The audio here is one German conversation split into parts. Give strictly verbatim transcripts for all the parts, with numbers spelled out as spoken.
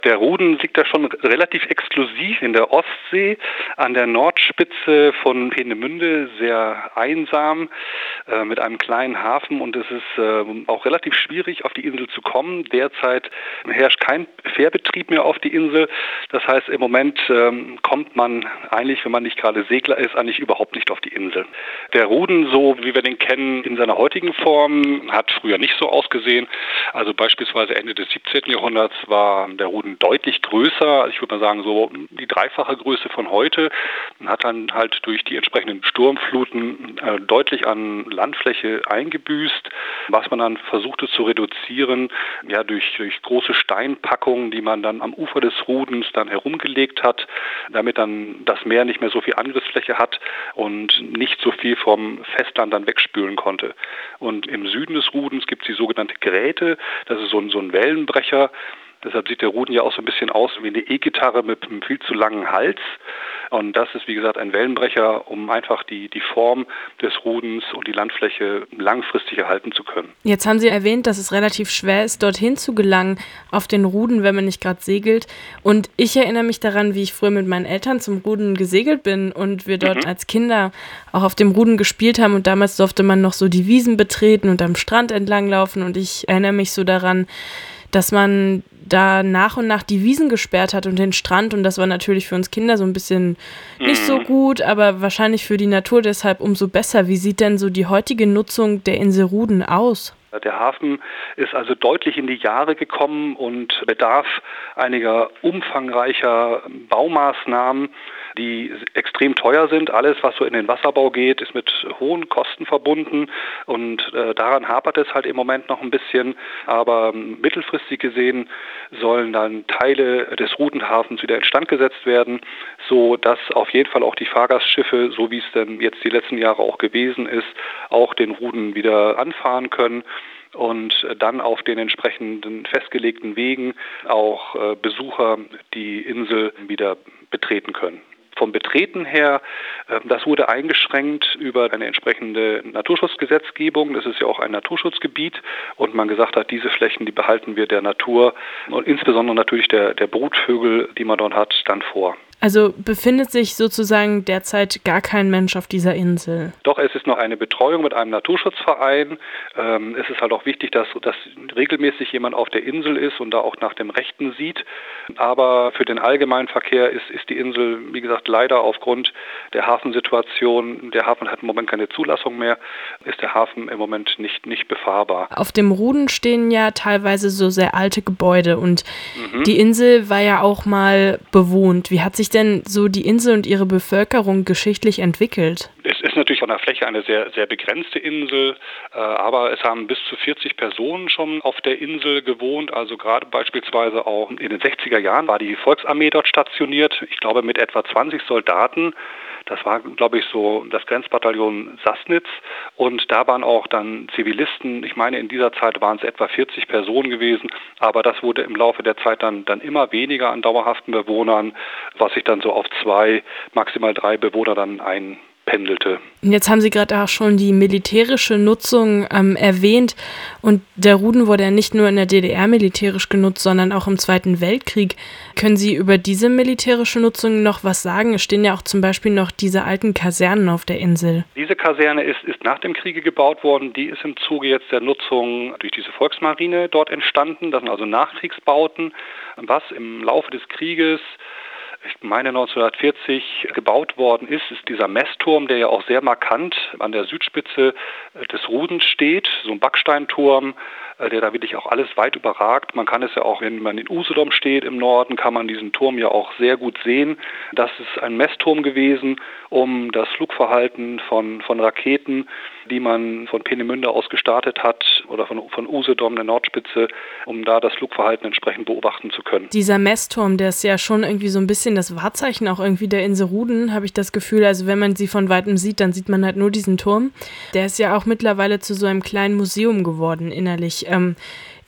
Der Ruden liegt da schon relativ exklusiv in der Ostsee, an der Nordspitze von Peenemünde, sehr einsam, äh, mit einem kleinen Hafen, und es ist äh, auch relativ schwierig, auf die Insel zu kommen. Derzeit herrscht kein Fährbetrieb mehr auf die Insel. Das heißt, im Moment ähm, kommt man eigentlich, wenn man nicht gerade Segler ist, eigentlich überhaupt nicht auf die Insel. Der Ruden, so wie wir den kennen, in seiner heutigen Form, hat früher nicht so ausgesehen. Also beispielsweise Ende des siebzehnten Jahrhunderts war der Ruden deutlich größer, ich würde mal sagen so die dreifache Größe von heute, und hat dann halt durch die entsprechenden Sturmfluten äh, deutlich an Landfläche eingebüßt, was man dann versuchte zu reduzieren, ja durch, durch große Steinpackungen, die man dann am Ufer des Rudens dann herumgelegt hat, damit dann das Meer nicht mehr so viel Angriffsfläche hat und nicht so viel vom Festland dann wegspülen konnte. Und im Süden des Rudens gibt es die sogenannte Gräte, das ist so ein, so ein Wellenbrecher. Deshalb sieht der Ruden ja auch so ein bisschen aus wie eine E-Gitarre mit einem viel zu langen Hals. Und das ist, wie gesagt, ein Wellenbrecher, um einfach die, die Form des Rudens und die Landfläche langfristig erhalten zu können. Jetzt haben Sie erwähnt, dass es relativ schwer ist, dorthin zu gelangen, auf den Ruden, wenn man nicht gerade segelt. Und ich erinnere mich daran, wie ich früher mit meinen Eltern zum Ruden gesegelt bin und wir dort mhm. als Kinder auch auf dem Ruden gespielt haben. Und damals durfte man noch so die Wiesen betreten und am Strand entlanglaufen. Und ich erinnere mich so daran, dass man da nach und nach die Wiesen gesperrt hat und den Strand, und das war natürlich für uns Kinder so ein bisschen mhm. nicht so gut, aber wahrscheinlich für die Natur deshalb umso besser. Wie sieht denn so die heutige Nutzung der Insel Ruden aus? Der Hafen ist also deutlich in die Jahre gekommen und bedarf einiger umfangreicher Baumaßnahmen, die extrem teuer sind. Alles, was so in den Wasserbau geht, ist mit hohen Kosten verbunden, und äh, daran hapert es halt im Moment noch ein bisschen. Aber mittelfristig gesehen sollen dann Teile des Rudenhafens wieder instand gesetzt werden, so dass auf jeden Fall auch die Fahrgastschiffe, so wie es denn jetzt die letzten Jahre auch gewesen ist, auch den Ruden wieder anfahren können und dann auf den entsprechenden festgelegten Wegen auch äh, Besucher die Insel wieder betreten können. Vom Betreten her, das wurde eingeschränkt über eine entsprechende Naturschutzgesetzgebung. Das ist ja auch ein Naturschutzgebiet, und man gesagt hat, diese Flächen, die behalten wir der Natur und insbesondere natürlich der, der Brutvögel, die man dort hat, dann vor. Also befindet sich sozusagen derzeit gar kein Mensch auf dieser Insel? Doch, es ist noch eine Betreuung mit einem Naturschutzverein. Ähm, es ist halt auch wichtig, dass, dass regelmäßig jemand auf der Insel ist und da auch nach dem Rechten sieht. Aber für den allgemeinen Verkehr ist, ist die Insel, wie gesagt, leider aufgrund der Hafensituation, der Hafen hat im Moment keine Zulassung mehr, ist der Hafen im Moment nicht, nicht befahrbar. Auf dem Ruden stehen ja teilweise so sehr alte Gebäude, und mhm. die Insel war ja auch mal bewohnt. Wie hat sich denn so die Insel und ihre Bevölkerung geschichtlich entwickelt? Es ist natürlich von der Fläche eine sehr, sehr begrenzte Insel, äh, aber es haben bis zu vierzig Personen schon auf der Insel gewohnt. Also gerade beispielsweise auch in den sechziger Jahren war die Volksarmee dort stationiert, ich glaube mit etwa zwanzig Soldaten. Das war, glaube ich, so das Grenzbataillon Sassnitz, und da waren auch dann Zivilisten. Ich meine, in dieser Zeit waren es etwa vierzig Personen gewesen, aber das wurde im Laufe der Zeit dann, dann immer weniger an dauerhaften Bewohnern, was sich dann so auf zwei, maximal drei Bewohner dann ein pendelte. Jetzt haben Sie gerade auch schon die militärische Nutzung ähm, erwähnt, und der Ruden wurde ja nicht nur in der D D R militärisch genutzt, sondern auch im Zweiten Weltkrieg. Können Sie über diese militärische Nutzung noch was sagen? Es stehen ja auch zum Beispiel noch diese alten Kasernen auf der Insel. Diese Kaserne ist, ist nach dem Kriege gebaut worden. Die ist im Zuge jetzt der Nutzung durch diese Volksmarine dort entstanden. Das sind also Nachkriegsbauten, was im Laufe des Krieges, ich meine neunzehnhundertvierzig, gebaut worden ist, ist dieser Messturm, der ja auch sehr markant an der Südspitze des Rudens steht, so ein Backsteinturm, der da wirklich auch alles weit überragt. Man kann es ja auch, wenn man in Usedom steht im Norden, kann man diesen Turm ja auch sehr gut sehen. Das ist ein Messturm gewesen, um das Flugverhalten von, von Raketen, die man von Peenemünde aus gestartet hat, oder von, von Usedom, der Nordspitze, um da das Flugverhalten entsprechend beobachten zu können. Dieser Messturm, der ist ja schon irgendwie so ein bisschen das Wahrzeichen auch irgendwie der Insel Ruden, habe ich das Gefühl. Also wenn man sie von Weitem sieht, dann sieht man halt nur diesen Turm. Der ist ja auch mittlerweile zu so einem kleinen Museum geworden innerlich. Ähm,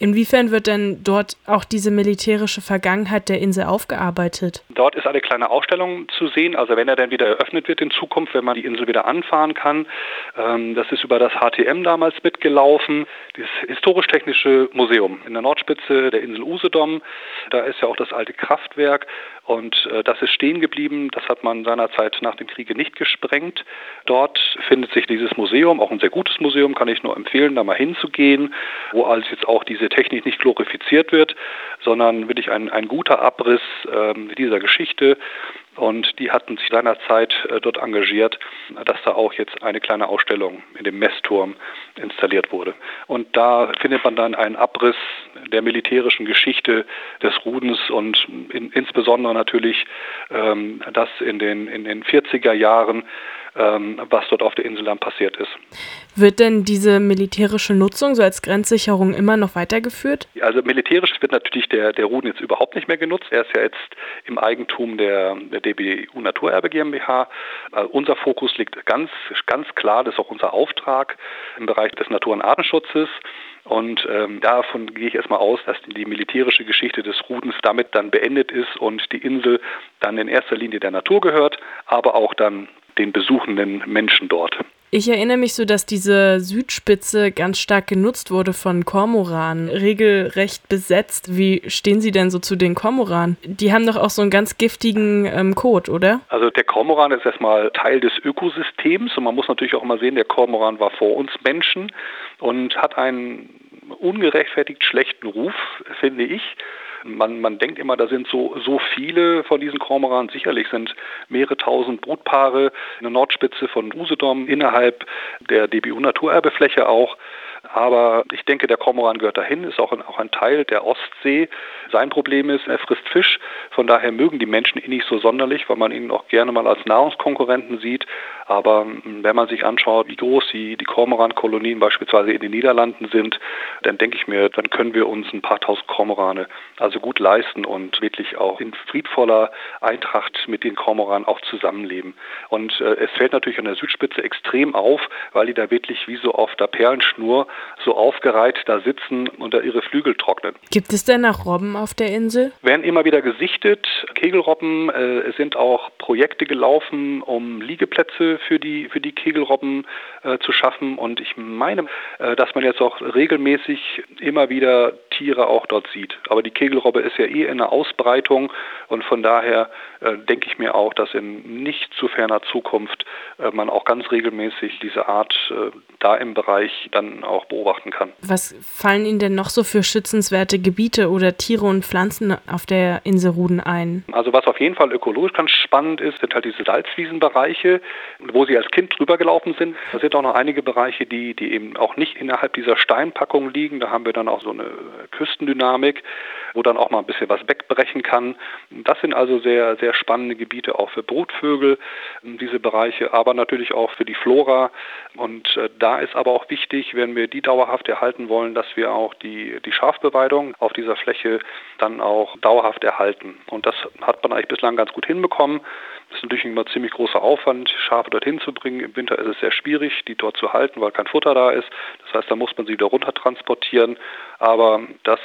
Inwiefern wird denn dort auch diese militärische Vergangenheit der Insel aufgearbeitet? Dort ist eine kleine Ausstellung zu sehen, also wenn er dann wieder eröffnet wird in Zukunft, wenn man die Insel wieder anfahren kann. Ähm, das ist über das H T M damals mitgelaufen, das Historisch-Technische Museum in der Nordspitze der Insel Usedom. Da ist ja auch das alte Kraftwerk und äh, das ist stehen geblieben. Das hat man seinerzeit nach dem Kriege nicht gesprengt. Dort findet sich dieses Museum, auch ein sehr gutes Museum, kann ich nur empfehlen, da mal hinzugehen, wo also jetzt auch diese Technik nicht glorifiziert wird, sondern wirklich ein, ein guter Abriss äh, dieser Geschichte. Und die hatten sich seinerzeit äh, dort engagiert, dass da auch jetzt eine kleine Ausstellung in dem Messturm installiert wurde. Und da findet man dann einen Abriss der militärischen Geschichte des Rudens und in, insbesondere natürlich ähm, das in den, in den vierziger Jahren, ähm, was dort auf der Insel dann passiert ist. Wird denn diese militärische Nutzung so als Grenzsicherung immer noch weitergeführt? Also militärisch wird natürlich der, der Ruden jetzt überhaupt nicht mehr genutzt. Er ist ja jetzt im Eigentum der, der D B U Naturerbe GmbH. Also unser Fokus liegt ganz, ganz klar, das ist auch unser Auftrag im Bereich des Natur- und Artenschutzes. Und ähm, davon gehe ich erstmal aus, dass die militärische Geschichte des Rudens damit dann beendet ist und die Insel dann in erster Linie der Natur gehört, aber auch dann den besuchenden Menschen dort. Ich erinnere mich so, dass diese Südspitze ganz stark genutzt wurde von Kormoranen, regelrecht besetzt. Wie stehen Sie denn so zu den Kormoranen? Die haben doch auch so einen ganz giftigen ähm, Kot, oder? Also der Kormoran ist erstmal Teil des Ökosystems und man muss natürlich auch immer sehen, der Kormoran war vor uns Menschen und hat einen ungerechtfertigt schlechten Ruf, finde ich. Man, man denkt immer, da sind so, so viele von diesen Kormoranen. Sicherlich sind mehrere tausend Brutpaare in der Nordspitze von Usedom innerhalb der D B U Naturerbefläche auch. Aber ich denke, der Kormoran gehört dahin, ist auch ein, auch ein Teil der Ostsee. Sein Problem ist, er frisst Fisch. Von daher mögen die Menschen ihn nicht so sonderlich, weil man ihn auch gerne mal als Nahrungskonkurrenten sieht. Aber wenn man sich anschaut, wie groß die, die Kormorankolonien beispielsweise in den Niederlanden sind, dann denke ich mir, dann können wir uns ein paar tausend Kormorane also gut leisten und wirklich auch in friedvoller Eintracht mit den Kormoranen auch zusammenleben. Und äh, es fällt natürlich an der Südspitze extrem auf, weil die da wirklich wie so auf der Perlenschnur so aufgereiht da sitzen und da ihre Flügel trocknen. Gibt es denn auch Robben auf der Insel? Werden immer wieder gesichtet, Kegelrobben. Äh, es sind auch Projekte gelaufen, um Liegeplätze für die, für die Kegelrobben äh, zu schaffen. Und ich meine, äh, dass man jetzt auch regelmäßig immer wieder Tiere auch dort sieht. Aber die Kegelrobbe ist ja eh in der Ausbreitung und von daher äh, denke ich mir auch, dass in nicht zu ferner Zukunft äh, man auch ganz regelmäßig diese Art äh, da im Bereich dann auch beobachten kann. Was fallen Ihnen denn noch so für schützenswerte Gebiete oder Tiere und Pflanzen auf der Insel Ruden ein? Also was auf jeden Fall ökologisch ganz spannend ist, sind halt diese Salzwiesenbereiche, wo Sie als Kind drüber gelaufen sind. Da sind auch noch einige Bereiche, die, die eben auch nicht innerhalb dieser Steinpackung liegen. Da haben wir dann auch so eine Küstendynamik, wo dann auch mal ein bisschen was wegbrechen kann. Das sind also sehr, sehr spannende Gebiete auch für Brutvögel, diese Bereiche, aber natürlich auch für die Flora. Und äh, da ist aber auch wichtig, wenn wir die dauerhaft erhalten wollen, dass wir auch die, die Schafbeweidung auf dieser Fläche dann auch dauerhaft erhalten. Und das hat man eigentlich bislang ganz gut hinbekommen. Das ist natürlich immer ziemlich großer Aufwand, Schafe dorthin zu bringen. Im Winter ist es sehr schwierig, die dort zu halten, weil kein Futter da ist. Das heißt, da muss man sie wieder runter transportieren. Aber das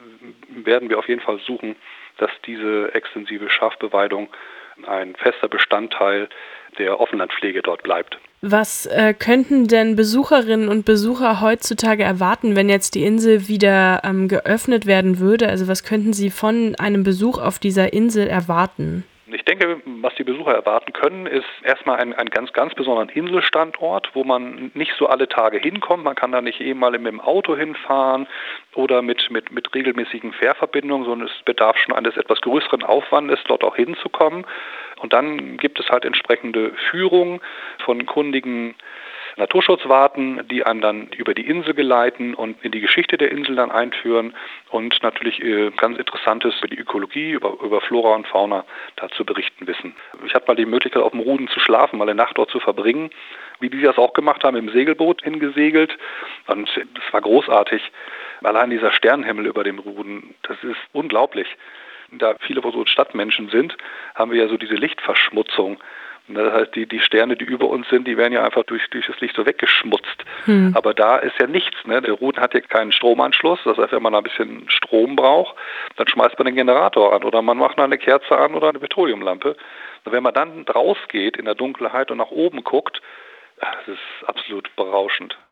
werden wir auf jeden Fall suchen, dass diese extensive Schafbeweidung ein fester Bestandteil der Offenlandpflege dort bleibt. Was äh, könnten denn Besucherinnen und Besucher heutzutage erwarten, wenn jetzt die Insel wieder ähm, geöffnet werden würde? Also was könnten sie von einem Besuch auf dieser Insel erwarten? Ich denke, was die Besucher erwarten können, ist erstmal ein, ein ganz, ganz besonderen Inselstandort, wo man nicht so alle Tage hinkommt. Man kann da nicht eben mal mit dem Auto hinfahren oder mit, mit, mit regelmäßigen Fährverbindungen, sondern es bedarf schon eines etwas größeren Aufwandes, dort auch hinzukommen. Und dann gibt es halt entsprechende Führungen von kundigen Naturschutzwarten, die einen dann über die Insel geleiten und in die Geschichte der Insel dann einführen und natürlich äh, ganz Interessantes über die Ökologie, über, über Flora und Fauna dazu berichten wissen. Ich hatte mal die Möglichkeit, auf dem Ruden zu schlafen, mal eine Nacht dort zu verbringen, wie die das auch gemacht haben, im Segelboot hingesegelt, und das war großartig. Allein dieser Sternenhimmel über dem Ruden, das ist unglaublich. Da viele von so Stadtmenschen sind, haben wir ja so diese Lichtverschmutzung. Das heißt, die, die Sterne, die über uns sind, die werden ja einfach durch, durch das Licht so weggeschmutzt. Hm. Aber da ist ja nichts. Ne? Der Ruden hat ja keinen Stromanschluss. Das heißt, wenn man ein bisschen Strom braucht, dann schmeißt man den Generator an oder man macht noch eine Kerze an oder eine Petroleumlampe. Und wenn man dann rausgeht in der Dunkelheit und nach oben guckt, das ist absolut berauschend.